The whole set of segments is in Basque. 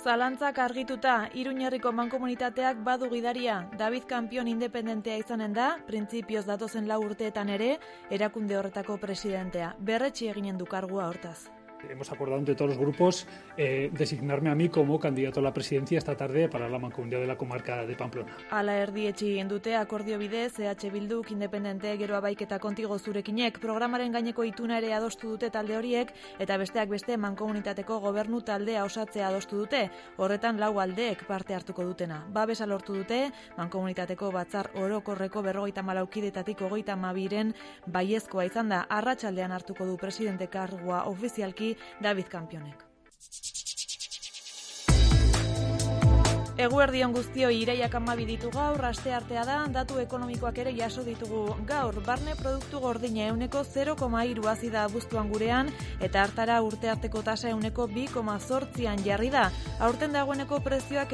Zalantzak argituta, Iruñerriko mankomunitateak badu gidaria. David Campion independentea izanen da, printzipioz datozen 4 urteetan ere, erakunde horretako presidentea. Berretsi eginen du kargua hortaz. Hemos acordado entre todos los grupos designarme a mí como candidato a la presidencia esta tarde para la mancomunidad de la comarca de Pamplona. Hala erdietsi egin dute akordio bidez, Bilduk, Independente, Gero Abaik eta Kontigo Zurekinek programaren gaineko ituna ere adostu dute talde horiek, eta besteak beste mankomunitateko gobernu taldea osatzea adostu dute. Horretan 4 aldeek parte hartuko dutena. Babesa lortu dute, mankomunitateko batzar orokorreko 54 kidetatik 32 baiezkoa izan da. Arratsaldean hartuko du presidente kargua ofizialki David Campionek. Eguerdion guztioi, iraiak 12 ditu gaur, asteartea da, datu ekonomikoak ere jaso ditugu gaur. Barne produktu gordina 0,3 hazi da abuztuan gurean, eta hartara urte arteko tasa 2,8an jarri da. Aurten dagoeneko prezioak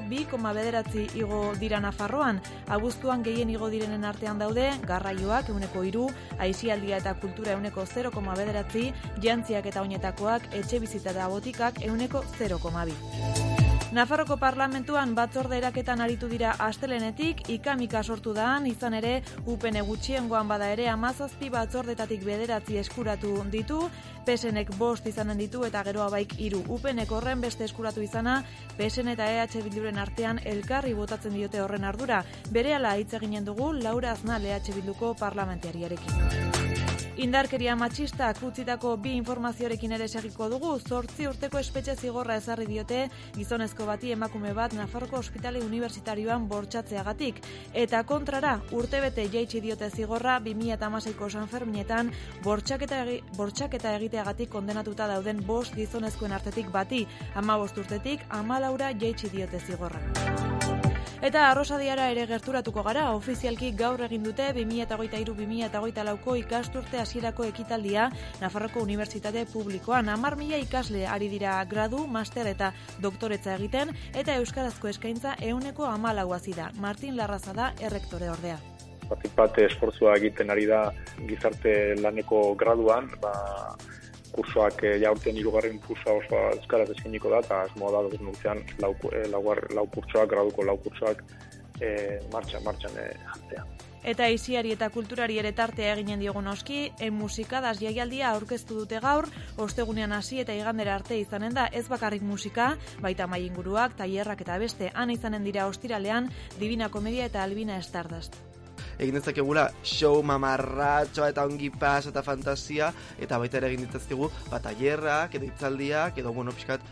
2,9 igo dira Nafarroan. Abuztuan gehien igo direnen artean daude, garraioak 3, aisialdia eta kultura 0,9, jantziak eta oinetakoak, etxebizitza eta botikak 0,2. Nafarroko parlamentuan batzorde eraketan aritu dira astelenetik, ikamika sortu daan, izan ere, UPN gutxiengoan bada ere 17 batzordetatik 9 eskuratu ditu, PSNek 5 izanen ditu eta Gero Abaik 3. UPNek horren beste eskuratu izana, PSN eta EH Bilduren artean elkarri botatzen diote horren ardura. Berehala hitz eginen dugu Laura Aznal EH Bilduko parlamentariarekin. Indarkeria matxistak utzitako 2 informazioarekin ere segiko dugu. 8 urteko espetxe zigorra ezarri diote gizonezko bati emakume bat Nafarroko ospitale unibertsitarioan bortxatzeagatik. Eta kontrara, urtebete jaitsi diote zigorra 2016ko Sanferminetan bortxaketa egiteagatik kondenatuta dauden 5 gizonezkoen artetik bati, 15 urtetik 14 jaitsi diote zigorra. Eta Arrosadiara ere gerturatuko gara, ofizialki gaur egin dute 2023-2024ko ikasturte hasierako ekitaldia Nafarroko Unibertsitate Publikoan. 10.000 ikasle ari dira gradu, master eta doktoretza egiten, eta euskarazko eskaintza 14 hazi da. Martin Larraza da errektore ordea. Bat esfortzua egiten ari da gizarte laneko graduan, kursoak jaurten 3. kursoa oso euskaraz eskainiko da, eta asmoa da dugun urtean lau kursoak, graduko 4 kursoak martxan jartzea. Eta aisiari eta kulturari ere tartea eginen diogun noski, musikadas jaialdia aurkeztu dute gaur, ostegunean hasi eta igandera arte izanen da, ez bakarrik musika, baita mailinguruak, tailerrak eta beste, han izanen dira ostiralean, Divina Komedia eta Albina Stardust. Egin dezakegula show mamarratxoa eta ongi pas eta fantasia, eta baita ere egin ditzazkegu tailerrak edo hitzaldiak edo pixkat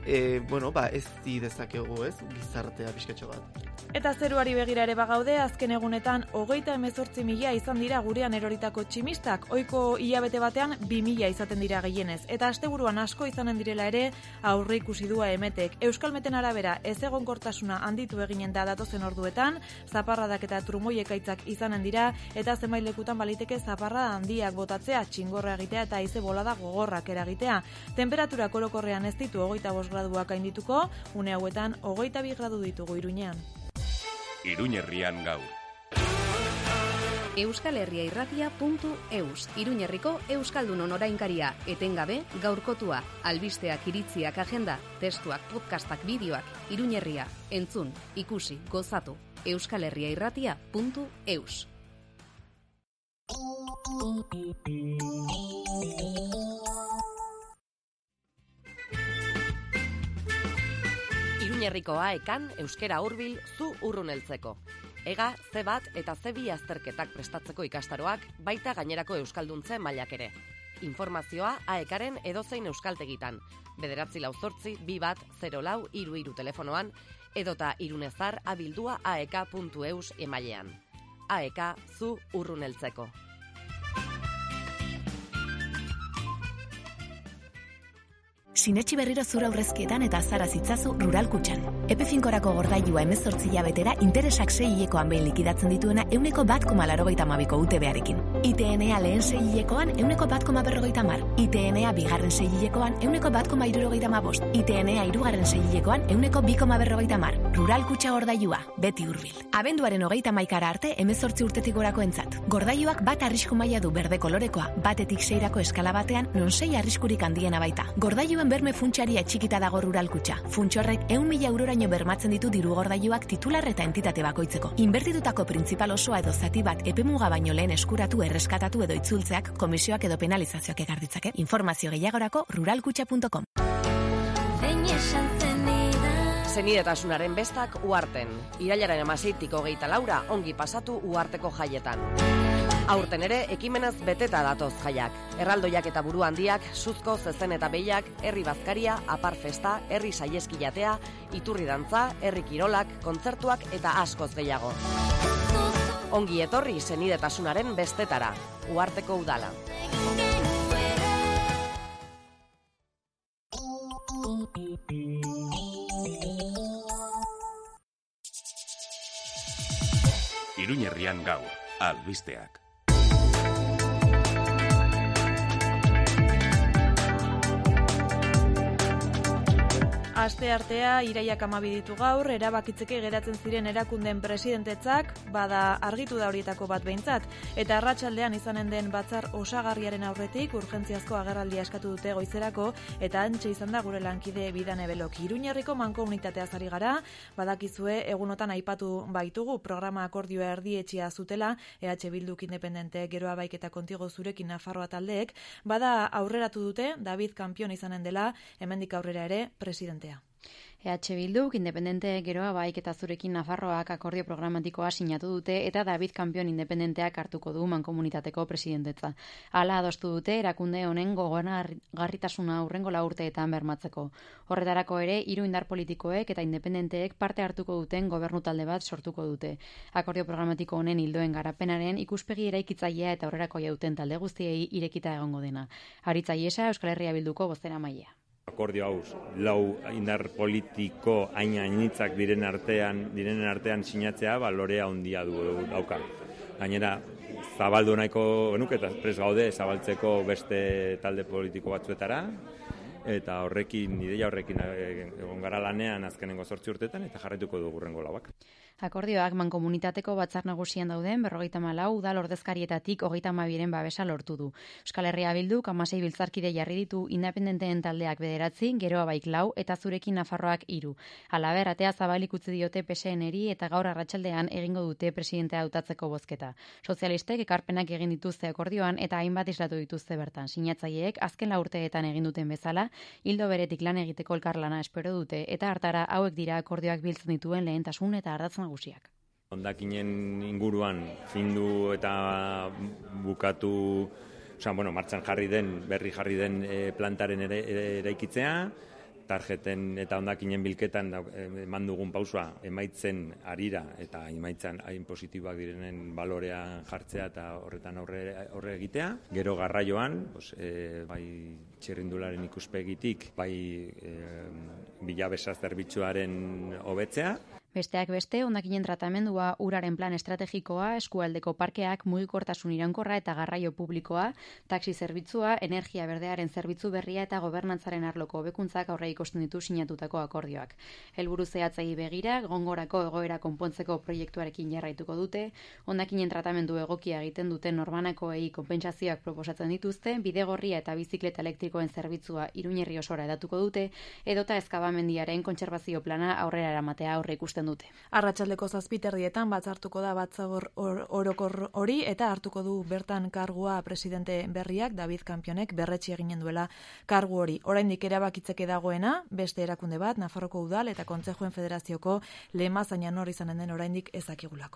ez dezakegu, ez, gizartea pixkatxo bat. Eta zeruari begira ere bagaude, azken egunetan 38.000 izan dira gurean eroritako tximistak, ohiko hilabete batean 2.000 izaten dira gehienez. Eta asteburuan asko izanen direla ere aurre ikusi dua Emetek. Euskalmeten arabera ezegonkortasuna handitu eginen da datozen orduetan, zaparradak eta trumoi ekaitzak izanen dira, eta zenbait lekutan baliteke zaparrada handiak botatzea, txingorra egitea eta haize bolada gogorrak eragitea. Temperatura orokorrean ez ditu 25 graduak gaindituko, une hauetan 22 gradu ditugu Iruñean. Iruñerrian gaur. euskalherriairratia.eus, Iruñerriko euskaldunon orainkaria, etengabe gaurkotua, albisteak, iritziak, agenda, testuak, podcastak, bideoak, Iruñerria, entzun, ikusi, gozatu, euskalherriairratia.eus. Iruñerriko AEKan euskera hurbil zu urrun heltzeko. Ega, C1 eta C2 azterketak prestatzeko ikastaroak, baita gainerako euskalduntze mailak ere. Informazioa AEKaren edozein euskaltegitan, 988-210-433 telefonoan, edota Irunezar abildua aek.eus emailean. AEK zu urrun heltzeko. Sinetxi berriro zura aurrezkietan eta azara zitzazu Rural Kutxan. Epe finkorako gordailua 18 hilabetera interesak 6 hilekoan behin likidatzen dituena 1,82ko UTB-arekin. ITNA lehen 6 hilekoan 1,150. ITNA bigarren 6 hilekoan 1,175. ITNA hirugarren 6 hilekoan 1,250. Rural Kutxa gordailua, beti hurbil. Abenduaren 31 arte 18 urtetik gorakoentzat. Gordailuak bat arrisku maila du berde kolorekoa, batetik 6rako eskala batean non 6 arriskurik handiena baita. Gordailuak Ingurumen berme funtsari atxikita dago Ruralkutxa. Funts horrek 100.000 euroraino bermatzen ditu dirugordailuak titular eta entitate bakoitzeko. Inbertitutako printzipal osoa edo zati bat epemuga baino lehen eskuratu, erreskatatu edo itzultzeak komisioak edo penalizazioak ekar ditzake. Informazio gehiagorako ruralkutxa.com. Senidetasunaren bestak Uharten. Irailaren 16tik 24 ongi pasatu Uharteko jaietan. Aurten ere ekimenez beteta datoz jaiak. Erraldoiak eta buru handiak, suzko, zezen eta behiak, herri bazkaria, apar festa, herri saieskilatea, iturri dantza, herri kirolak, kontzertuak eta askoz gehiago. Ongi etorri senidetasunaren bestetara. Uharteko udala. Iruñerrian gaur, albisteak. Aste artea iraiak 12 ditu gaur, erabakitzeke geratzen ziren erakundeen presidentetzak, bada argitu da horietako bat behintzat, eta arratsaldean izanen den batzar osagarriaren aurretik urgentziazko agerraldia eskatu dute goizerako, eta antxe izan da gure lankide Bidane Belok. Iruñerriko mankomunitateaz ari gara, badakizue egunotan aipatu baitugu programa akordioa erdietxia zutela, EH Bilduk Independente, Geroa Baik eta Kontigo Zurekin Nafarroa taldeek, bada aurreratu dute David Kampion izanen dela, hemendik aurrera ere presidentea. EH Bilduk, Independente, Geroa Baik eta Zurekin Nafarroak akordio programatikoa sinatu dute eta David Kampion independenteak hartuko du mankomunitateko presidentetza. Hala adostu dute erakunde honen gogoragarritasuna hurrengo 4 urteetan bermatzeko. Horretarako ere 3 indar politikoek eta independenteek parte hartuko duten gobernu talde bat sortuko dute. Akordio programatiko honen ildoen garapenaren ikuspegi eraikitzailea eta aurrerakoia duten talde guztiei irekita egongo dena. Aritzailesa Euskal Herria Bilduko bozeramailea. Akordio hau, 4 indar politiko ainitzak direnen artean sinatzea balorea handia dauka. Gainera, zabaldu nahiko genuke eta prest gaude zabaltzeko beste talde politiko batzuetara, eta ideia horrekin egon gara lanean azkenengo 8 urteetan eta jarraituko dugu hurrengo 4. Akordioak mankomunitateko batzar nagusian dauden 54 udal ordezkarietatik 32ren babesa lortu du. Euskal Herria Bilduk 16 biltzarkide jarri ditu, independenteen taldeak 9, Geroa Baik 4 eta Zurekin Nafarroak 3. Halaber, atea zabalik utzi diote PSN-eri eta gaur arratsaldean egingo dute presidentea hautatzeko bozketa. Sozialistek ekarpenak egin dituzte akordioan eta hainbat islatu dituzte bertan. Sinatzaileek azken 4 urteetan egin duten bezala, ildo beretik lan egiteko elkarlana espero dute eta hartara hauek dira akordioak biltzen dituen lehentasun eta ardatz nagusiak. Hondakinen inguruan findu eta bukatu, martxan berri jarri den plantaren eraikitzea, tarjeten eta hondakinen bilketan eman dugun pausua emaitzen arira eta emaitzen hain positiboak direnen balorea jartzea eta horretan aurre egitea. Gero garraioan, bai txirrindularen ikuspegitik, bai bilabesa zerbitzuaren hobetzea. Besteak beste, hondakinen tratamendua, uraren plan estrategikoa, eskualdeko parkeak, mugikortasun iraunkorra eta garraio publikoa, taxi zerbitzua, energia berdearen zerbitzu berria eta gobernantzaren arloko hobekuntzak aurre ikusten ditu sinatutako akordioak. Helburu zehatzei begira, gongorako egoera konpontzeko proiektuarekin jarraituko dute, hondakinen tratamendu egokia egiten duten norbanakoei konpentsazioak proposatzen dituzte, bidegorria eta bizikleta elektrikoen zerbitzua Iruñerri osora edatuko dute, edota ezkabamendiaren kontserbazio plana aurrera eramatea aurre ikusten dute. Arratsaldeko 7:00 batzartuko da batzar orokor hori eta hartuko du bertan kargua presidente berriak David Kampionek berretsi eginen duela kargu hori. Oraindik erabakitzeke dagoena, beste erakunde bat, Nafarroko Udal eta Kontsejuen Federazioko lema zaina nor izanen den oraindik ezakigulako.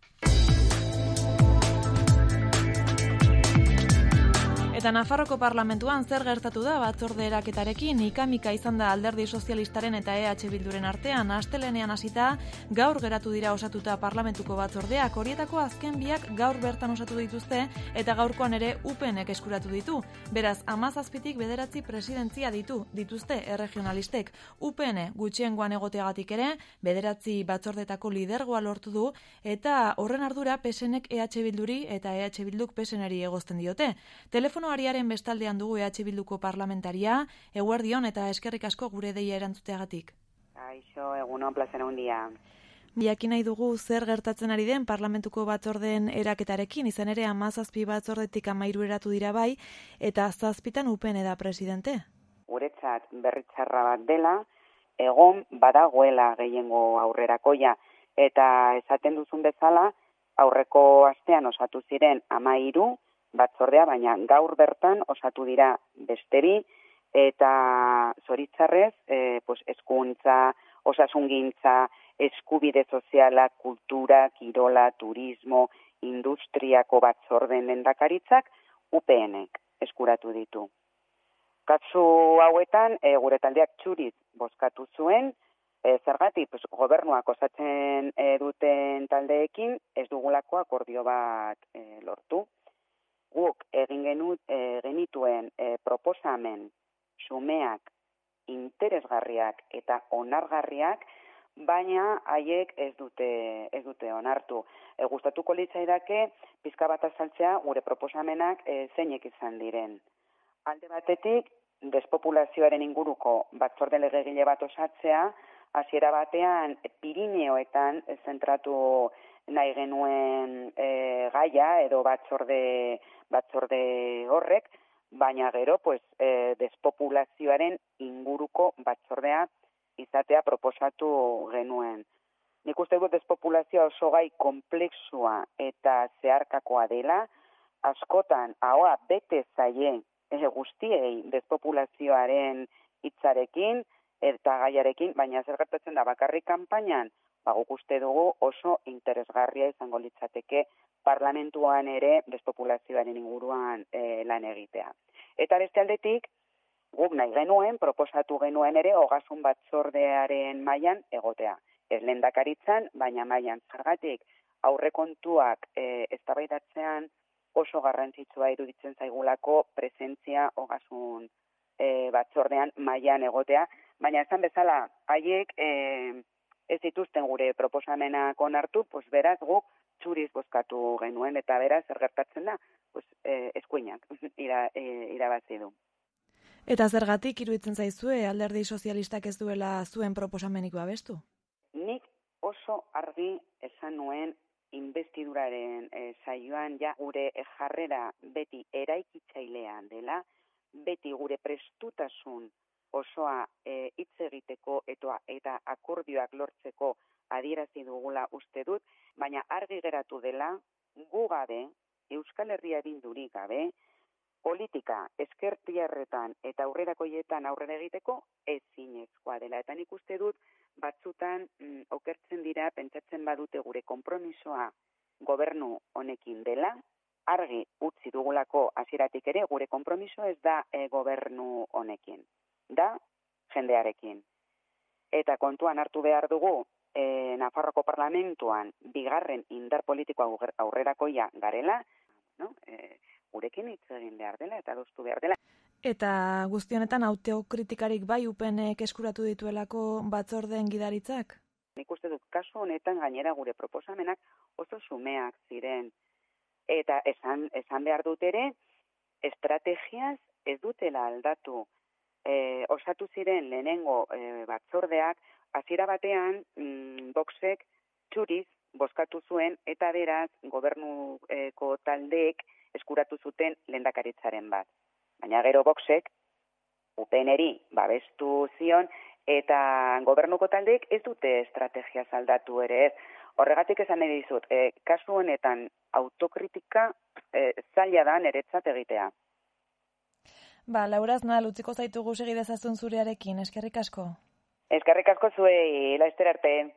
Eta Nafarroko Parlamentuan zer gertatu da batzorde eraketarekin, ikamika izan da Alderdi Sozialistaren eta EH Bilduren artean, astelenean hasita gaur geratu dira osatuta parlamentuko batzordeak, horietako azken biak gaur bertan osatu dituzte eta gaurkoan ere UPNek eskuratu ditu. Beraz, 17tik 9 presidentzia dituzte erregionalistek. UPN gutxiengoan egoteagatik ere, 9 batzordetako lidergoa lortu du eta horren ardura PSNek EH Bilduri eta EH Bilduk PSNeri egozten diote. Telefono ariaren bestaldean dugu EH Bilduko parlamentaria, eguerdion eta eskerrik asko gure deia erantzuteagatik. Aixo, egunon, plazera handia. Jakin nahi dugu zer gertatzen ari den parlamentuko batzordeen eraketarekin, izan ere 17 batzordetik 13 eratu dira bai, eta 7tan UPN da presidente. guretzat berritzarra bat dela, egon badagoela gehiengo aurrerakoia, eta esaten duzun bezala, aurreko astean osatu ziren 13 batzordea, baina gaur bertan osatu dira besteri, eta zoritzarrez, hezkuntza, osasungintza, eskubide soziala, kultura, kirola, turismo, industriako batzorden lehendakaritzak UPNek eskuratu ditu. Kasu hauetan, gure taldeak txuriz bozkatu zuen, zergatik gobernuak osatzen duten taldeekin ez dugulako akordio bat lortu. Guk egin genituen proposamen xumeak, interesgarriak eta onargarriak, baina haiek ez dute onartu. Gustatuko litzaidake pizka bat azaltzea gure proposamenak zeinek izan diren. Alde batetik, despopulazioaren inguruko batzorde legegile bat osatzea, hasiera batean Pirineoetan zentratu nahi genuen gaia edo batzorde horrek, baina gero despopulazioaren inguruko batzordea izatea proposatu genuen. Nik uste dut despopulazioa oso gai komplexua eta zeharkakoa dela, askotan ahoa bete zaie guztiei despopulazioaren hitzarekin eta gaiarekin, baina zer gertatzen da bakarrik kanpainan, guk uste dugu oso interesgarria izango litzateke parlamentuan ere despopulazioaren inguruan lan egitea. Eta beste aldetik, guk nahi genuen, proposatu genuen ere, ogasun batzordearen mailan egotea. Ez lehendakaritzan, baina mailan zergatik aurrekontuak eztabaidatzean oso garrantzitsua iruditzen zaigulako presentzia ogasun batzordean mailan egotea, baina esan bezala, haiek ez dituzten gure proposamenak onartu, beraz guk txuriz bozkatu genuen, eta beraz zer gertatzen da, eskuinak irabazi du. Eta zergatik iruditzen zaizue alderdi sozialistak ez duela zuen proposamenik babestu? Nik oso argi esan nuen investiduraren saioan gure jarrera beti eraikitzailean dela, beti gure prestutasun osoa hitz egiteko eta akordioak lortzeko adierazi dugula uste dut, baina argi geratu dela gu gabe, Euskal Herria Bildurik gabe, politika ezkertiarretan eta aurrerakoietan aurrera egiteko ezinezkoa dela. Eta nik uste dut batzutan okertzen dira, pentsatzen badute gure konpromisoa gobernu honekin dela, argi utzi dugulako hasieratik ere gure konpromiso ez da gobernu honekin, da jendearekin. Eta kontuan hartu behar dugu Nafarroko parlamentuan bigarren indar politikoa aurrerakoia garela, gurekin hitz egin behar dela eta adostu behar dela. Eta guzti honetan autokritikarik bai UPNek eskuratu dituelako batzordeen gidaritzak? Nik uste dut kasu honetan gainera gure proposamenak oso xumeak ziren. Eta esan behar dut ere, estrategiaz ez dutela aldatu. Osatu ziren lehenengo batzordeak, hasiera batean Voxek txuriz bozkatu zuen eta beraz gobernuko taldeek eskuratu zuten lehendakaritzaren bat. Baina gero Voxek UPNeri babestu zion eta gobernuko taldeek ez dute estrategia aldatu ere ez. Horregatik esan nahi dizut, kasu honetan autokritika zaila da niretzat egitea. Laura Aznal, utziko zaitugu segi dezazun zurearekin, eskerrik asko. Eskerrik asko zuei, laster arte.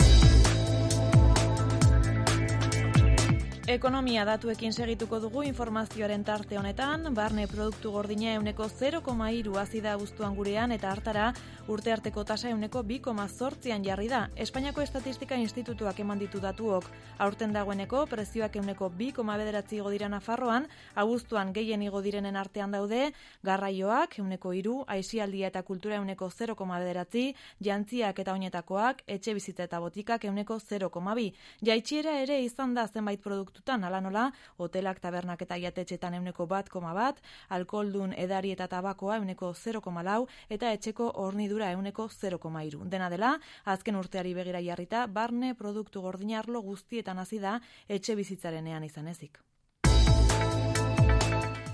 Ekonomia datuekin segituko dugu informazioaren tarte honetan, barne produktu gordina 0,3 hazi da abuztuan gurean eta hartara urte arteko tasa 2,8 jarri da. Espainiako Estatistika Institutuak eman ditu datuok. Aurten dagoeneko prezioak 2,9 igo dira Nafarroan, abuztuan gehien igo direnen artean daude, garraioak 3, aisialdia eta kultura 0,9, jantziak eta oinetakoak, etxe bizitza eta botikak 0,2. Jaitsiera ere izan da zenbait produktu ala nola, hotelak, tabernak eta jatetxetan 1,1, alkoholdun edari eta tabakoa 0,4 eta etxeko hornidura 0,3. Dena dela, azken urteari begira jarrita, barne produktu gordina arlo guztietan hasi da etxe bizitzarenean izan ezik.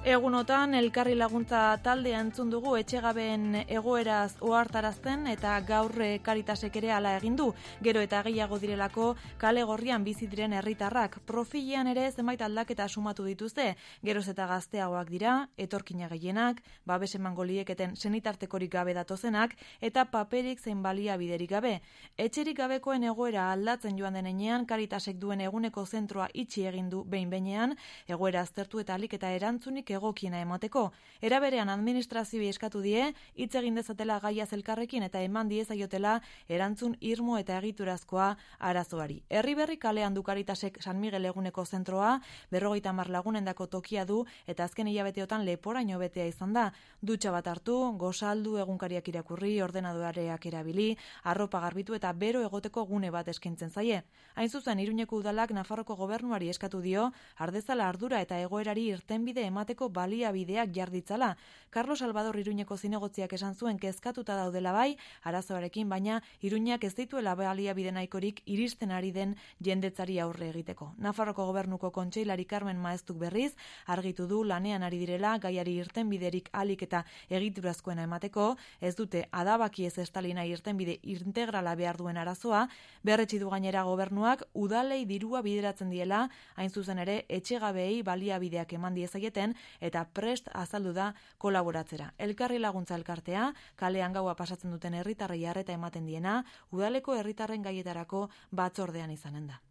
Egunotan elkarri laguntza taldea entzun dugu etxegabeen egoeraz ohartarazten eta gaur Karitasek ere hala egin du. Gero eta gehiago direlako kale gorrian bizi diren herritarrak. Profilean ere zenbait aldaketa sumatu dituzte. Geroz eta gazteagoak dira, etorkina gehienak, babes emango lieketen senitartekorik gabe datozenak eta paperik zein baliabiderik gabe. Etxerik gabekoen egoera aldatzen joan denean Karitasek duen eguneko zentroa itxi egin du behin-behinean, egoera aztertu eta alik eta erantzunik egokiena emateko. Era berean administrazioei eskatu die hitz egin dezatela gaiaz elkarrekin eta eman diezaiotela erantzun irmo eta egiturazkoa arazoari. Herri berri kalean du Karitasek San Miguel eguneko zentroa, 50 lagunendako tokia du eta azken hilabeteotan leporaino betea izan da. Dutxa bat hartu, gozaldu, egunkariak irakurri, ordenadoreak erabili, arropa garbitu eta bero egoteko gune bat eskaintzen zaie. Hain zuzen, Iruñeko udalak Nafarroko gobernuari eskatu dio ardezala ardura eta egoerari irtenbide emateko baliabideak jarditzala. Carlos Salvador Iruñeko zinegotziak esan zuen kezkatuta daudela bai, arazoarekin, baina Iruñak ez dituela baliabide nahikorik iristen ari den jendetzari aurre egiteko. Nafarroko gobernuko kontseilari Carmen Maeztuk berriz argitu du lanean ari direla gaiari irtenbiderik alik eta egiturazkoena emateko, ez dute adabaki ez estalina irtenbide integrala behar duen arazoa, berretsi du gainera gobernuak udalei dirua bideratzen diela, hain zuzen ere etxegabeei baliabideak eman diezaieten eta prest azaldu da kolaboratzera. Elkarri laguntza elkartea, kalean gaua pasatzen duten herritarrei arreta ematen diena, udaleko herritarren gaietarako batzordean izanen da.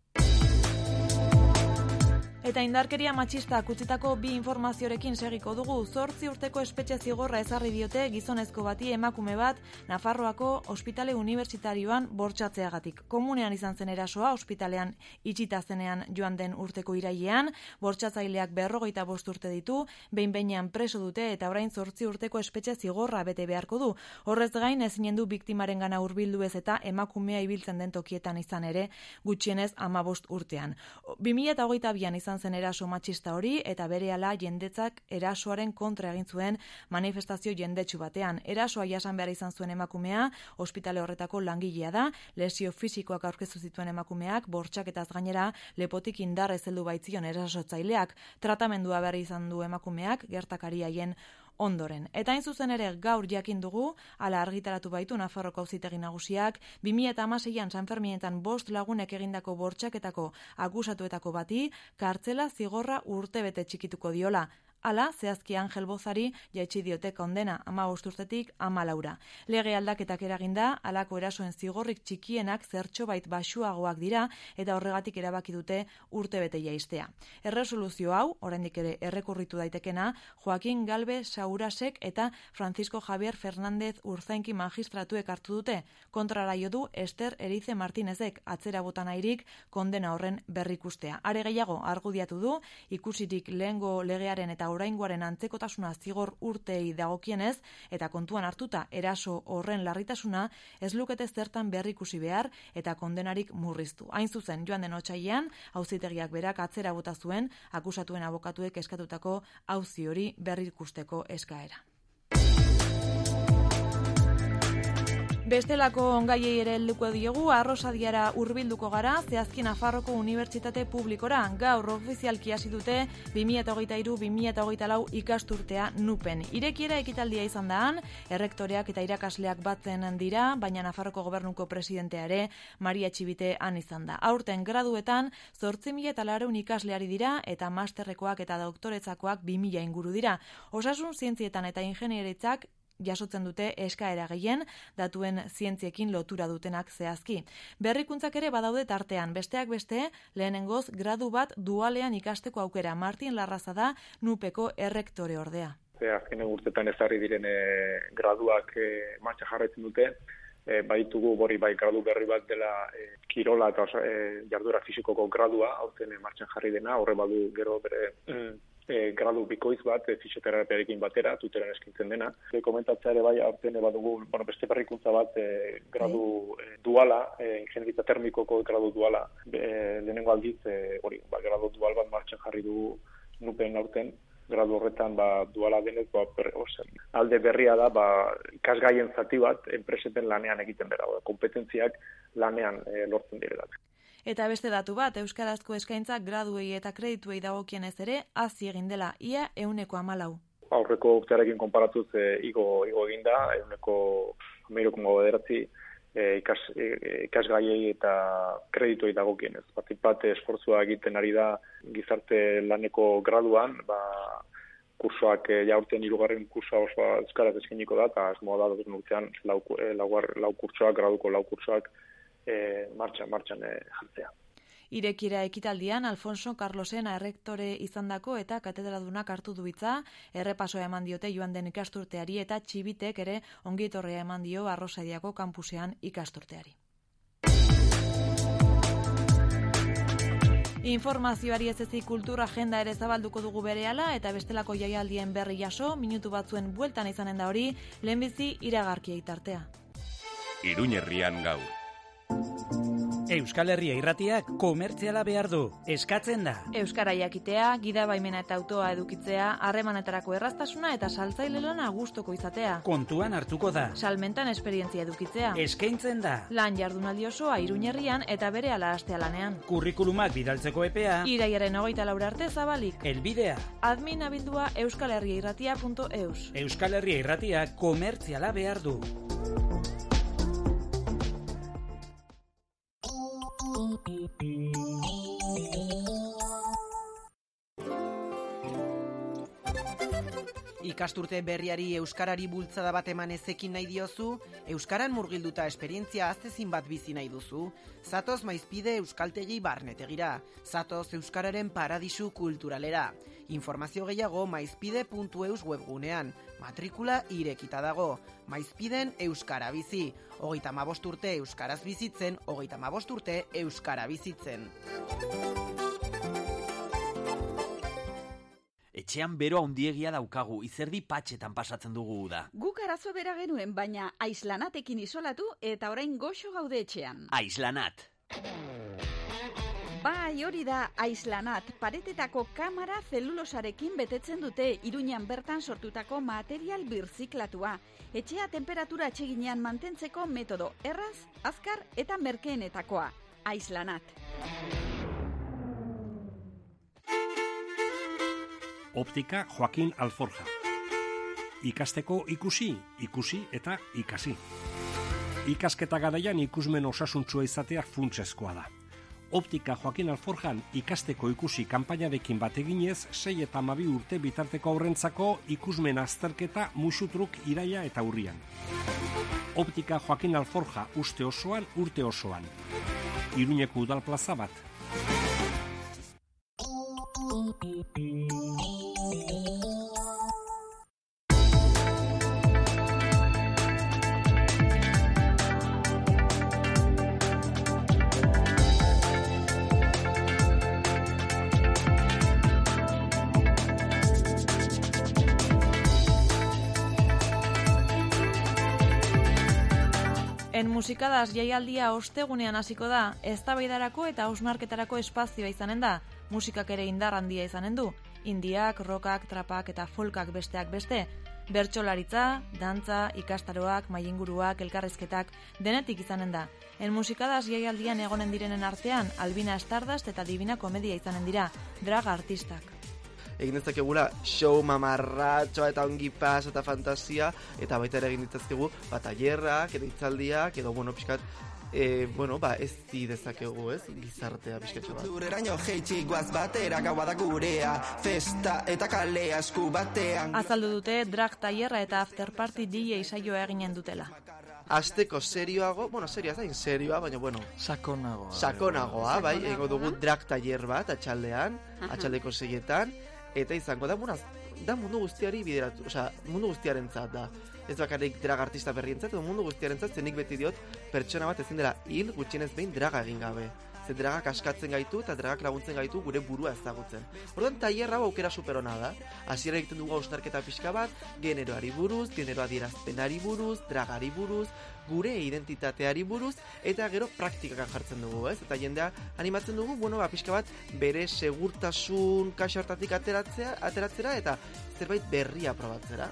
Eta indarkeria matxistak utzitako bi informaziorekin segiko dugu. 8 urteko espetxe zigorra ezarri diote gizonezko bati emakume bat Nafarroako ospitale unibertsitarioan bortxatzeagatik. Komunean izan zen erasoa, ospitalean itxita zenean joan den urteko irailean, bortxatzaileak 55 urte ditu, behin-behinean preso dute eta orain 8 urteko espetxe zigorra bete beharko du. Horrez gain ezinen du biktimarengana hurbildu ez eta emakumea ibiltzen den tokietan izan ere, gutxienez 15 urtean. 2022an izan zen eraso matxista hori eta berehala jendetzak erasoaren kontra egin zuen manifestazio jendetsu batean. Erasoa jasan behar izan zuen emakumea, ospitale horretako langilea da, lesio fisikoak aurkeztu zituen emakumeak, bortxaketaz gainera lepotik indarrez heldu baitzion erasotzaileak, tratamendua behar izan du emakumeak, gertakari haien ondoren. Eta hain zuzen ere gaur jakin dugu, hala argitaratu baitu Nafarroko Auzitegi Nagusiak, 2016an San Ferminetan 5 lagunek egindako bortxaketako akusatuetako bati, kartzela zigorra urtebete txikituko diola. Hala, zehazki Angel Bozari jaitsi diote kondena 15 urtetik 14. Lege aldaketak eraginda, halako erasoen zigorrik txikienak zertxobait baxuagoak dira eta horregatik erabaki dute urtebete jaistea. Erresoluzio hau, oraindik ere errekurritu daitekena, Joaquin Galbe Saurasek eta Francisco Javier Fernández Urzainki magistratuek hartu dute. Kontrara jo du Ester Erize Martinezek atzera bota nahirik kondena horren berrikustea. Are gehiago argudiatu du, ikusirik lehengo legearen eta oraingoaren antzekotasuna zigor urtei dagokienez eta kontuan hartuta eraso horren larritasuna ez lukete zertan berrikusi behar eta kondenarik murriztu. Hain zuzen, joan den otsailean, auzitegiak berak atzera bota zuen akusatuen abokatuek eskatutako auzi hori berrikusteko eskaera. Bestelako ongaiei ere helduko diegu, Arrosadiara hurbilduko gara, zehazki Nafarroko Unibertsitate Publikora. Gaur ofizialki hasi dute 2023-2024 ikasturtea nupen. Irekiera ekitaldia izan daan, errektoreak eta irakasleak batzen dira, baina Nafarroko Gobernuko presidentea ere Maria Txibite han izan da. Aurten graduetan 8.400 ikasleari dira eta masterrekoak eta doktoretzakoak 2.000 inguru dira. Osasun zientzietan eta ingenieritzak jasotzen dute eskaera gehien, datuen zientziekin lotura dutenak zehazki. Berrikuntzak ere badaude tartean, besteak beste, lehenengoz gradu bat dualean ikasteko aukera. Martin Larraza da nupeko errektore ordea. Azkenen urtetan ezarri diren graduak martxa jarraitzen dute, baditugu bai gradu berri bat dela kirola eta jarduera fisikoko gradua, aurten martxan jarri dena, horre badu gero bere gradu bikoiz bat fisioterapiarekin batera, tuteran eskintzen dena. Komentatzea ere bai, aurten badugu beste berrikuntza bat gradu duala, ingenieritza termikoko gradu duala, lehenengo aldiz, gradu dual bat martxan jarri du nupen aurten, gradu horretan duala denez, alde berria da ikasgaien zati bat enpreseten lanean egiten bera, kompetentziak lanean lortzen direlak. Eta beste datu bat, euskarazko eskaintzak graduei eta kredituei dagokienez ere, hazi egin dela, ia 14%. Aurreko urtearekin konparatuz igo eginda, 13,9 ikasgaiei eta kredituei dagokienez. Batik bat esfortzua egiten ari da gizarte laneko graduan, kursoak jaurten 3. kursoa oso euskaraz eskainiko da, eta asmoa da datorren urtean lau kursoak, graduko lau kursoak martxan jartzea. Irekira ekitaldian Alfonso Carlosen errektore izandako eta katedradunak hartu du hitza, errepasoa eman diote joan den ikasturteari eta Txibitek ere ongietorria eman dio Arrosadiako kampusean ikasturteari. Informazioari ez ezik kultura agenda ere zabalduko dugu berehala eta bestelako jaialdien berri jaso, minutu batzuen bueltan izanen da hori, lehenbizi iragarkiei tartea. Iruñerrian gaur. Euskal Herria irratiak komertziala behar du, eskatzen da. Euskara jakitea, gidabaimena eta autoa edukitzea, harremanetarako erraztasuna eta saltzaile lana gustoko izatea. Kontuan hartuko da. Salmentan esperientzia edukitzea. Eskaintzen da. Lan jardunaldi osoa Iruñerrian eta berehala astea lanean. Kurrikulumak bidaltzeko epea. Irailaren 24 arte zabalik. Helbidea. Admin-abildua euskalherriairratia.eus. Euskal Herria irratiak komertziala behar du. Ikasturte berriari euskarari bultzada bat eman ezekin nahi diozu, euskaran murgilduta esperientzia aztezin bat bizi nahi duzu, zatoz Maizpide euskaltegi barnetegira, zatoz euskararen paradisu kulturalera. Informazio gehiago maizpide.eus webgunean, matrikula irekita dago. Maizpiden euskara bizi, 35 urte euskaraz bizitzen, 35 urte euskara bizitzen. Etxean bero handiegia daukagu, izerdi patxetan pasatzen dugu da. Guk arazo bera genuen, baina aislanatekin isolatu eta orain goxo gaude etxean. Aislanat. Bai, hori da aislanat, paretetako kamara zelulosarekin betetzen dute Iruñan bertan sortutako material birziklatua. Etxea temperatura atseginean mantentzeko metodo erraz, azkar eta merkeenetakoa. Aislanat. Optika Joaquin Alforja. Ikasteko ikusi eta ikasi. Ikasketa garaian ikusmen osasuntsua izatea funtsezkoa da. Optika Joaquin Alforjan ikasteko ikusi kanpainarekin bat eginez, 6 eta 12 urte bitarteko aurrentzako ikusmen azterketa musutruk iraila eta urrian. Optika Joaquin Alforja uste osoan, urte osoan. Iruñeko udal plaza bat. Musikadas jaialdia ostegunean hasiko da, eztabaidarako eta hausnarketarako espazioa izanen da, musikak ere indar handia izanen du, indiak, rockak, trapak eta folkak besteak beste, bertsolaritza, dantza, ikastaroak, maiinguruak, elkarrizketak, denetik izanen da. Musikadas jaialdian egonen direnen artean, Albina Stardust eta Divina Komedia izanen dira, drag artistak. Egin dezakegula show mamarratxoa eta ongi pas eta fantasia, eta baita ere egin ditzazkegu tailerrak, edo hitzaldiak, edo pixkat, ez dezakegu, ez? Gizartea pixkatxo bat. Lureraino jeitxik guaz batera gaua da gurea, festa eta kalea esku batean. Azaldu dute drag tailerra eta after party DJ saioa eginen dutela. Azteko serioago, serioa zain serioa, baina sakonagoa, bai, egingo dugu drag tailer bat atxaldean, atxaldeko 6etan, eta izango da mundu guztiari bideratu, mundu guztiarentzat da. Ez bakarrik drag artista berrientzat, edo mundu guztiarentzat, zenik beti diot, pertsona bat ezin dela hil gutxienez behin draga egin gabe. Ze dragak askatzen gaitu eta dragak laguntzen gaitu gure burua ezagutzen. Orduan tailerra aukera superona da. Hasiera egiten dugu hausnarketa pixka bat, generoari buruz, genero adierazpenari buruz, dragari buruz, gure identitateari buruz, eta gero praktikakan jartzen dugu, ez? Eta jendea animatzen dugu, pixka bat bere segurtasun kaxa hartatik ateratzera eta zerbait berria probatzera.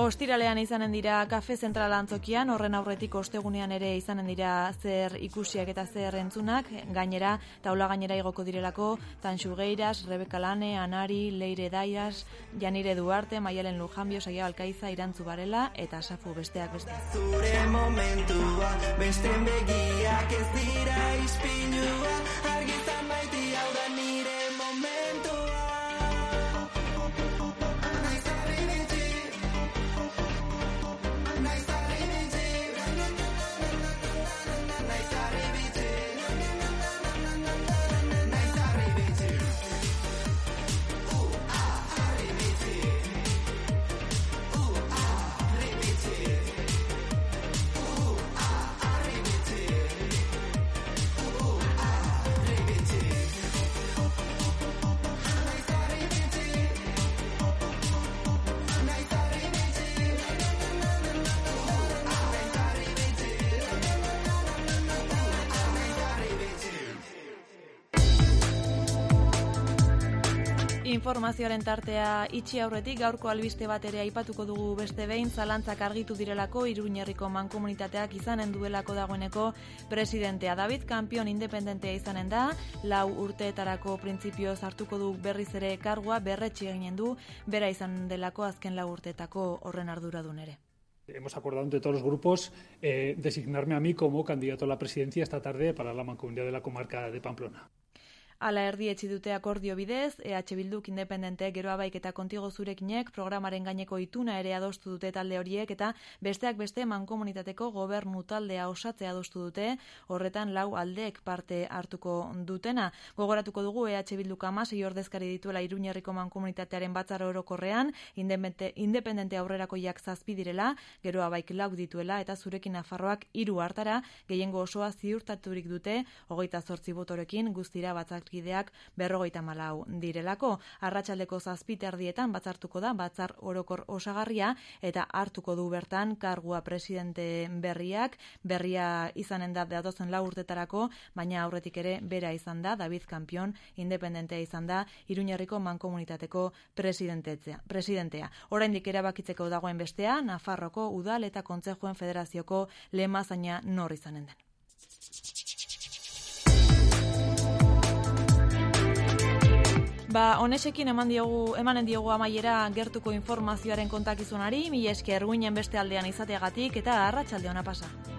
Ostiralean izanen dira Kafe Zentral Antzokian, horren aurretik ostegunean ere izanen dira zer ikusiak eta zer entzunak, gainera, taula gainera igoko direlako, Tanxu Geiras, Rebeka Lane, Anari, Leire Daias, Janire Duarte, Maialen Lujanbio, Saia Alkaiza, Irantzu Barela, eta Safu besteak beste. Zure momentua, beste begiak ez dira ispilua, argitan maiti hau da nire momentua. Informazioaren tartea itxi aurretik gaurko albiste bat ere aipatuko dugu beste behin, zalantzak argitu direlako Iruñerriko mankomunitateak izanen duelako dagoeneko presidentea. David Kampion independentea izanen da, 4 urteetarako printzipioz hartuko du berriz ere kargua, berretsi eginen du, bera izan delako azken 4 urteetako horren arduradun ere. Hemos acordado entre todos los grupos designarme a mí como candidato a la presidencia esta tarde para la Mancomunidad de la Comarca de Pamplona. Ala erdietsi dute akordio bidez, EH Bilduk independente Geroa Baik eta Kontigo Zurekinek programaren gaineko ituna ere adostu dute talde horiek eta besteak beste mankomunitateko gobernu taldea osatzea adostu dute, horretan 4 aldeek parte hartuko dutena. Gogoratuko dugu EH Bilduk 16 ordezkari dituela Iruñerriko mankomunitatearen batzar orokorrean, independente aurrerakoiak 7 direla, Geroa Baik 4 dituela eta Zurekin Nafarroak 3 hartara, gehiengo osoa ziurtaturik dute, 28 botorekin guztira batzak kideak 54 direlako. Arratsaldeko 7:30 batzartuko da batzar orokor osagarria eta hartuko du bertan kargua presidente berria izanen da datozen 4 urtetarako, baina aurretik ere bera izan da, David Kampion independentea izan da Iruñerriko mankomunitateko presidentea. Oraindik erabakitzeko dagoen bestea, Nafarroko udal eta kontsejuen federazioko lemazaina nor izanen den. Honesekin emanen diogu amaiera gertuko informazioaren kontakizunari, mila esker guinen beste aldean izateagatik eta arratsalde ona pasa.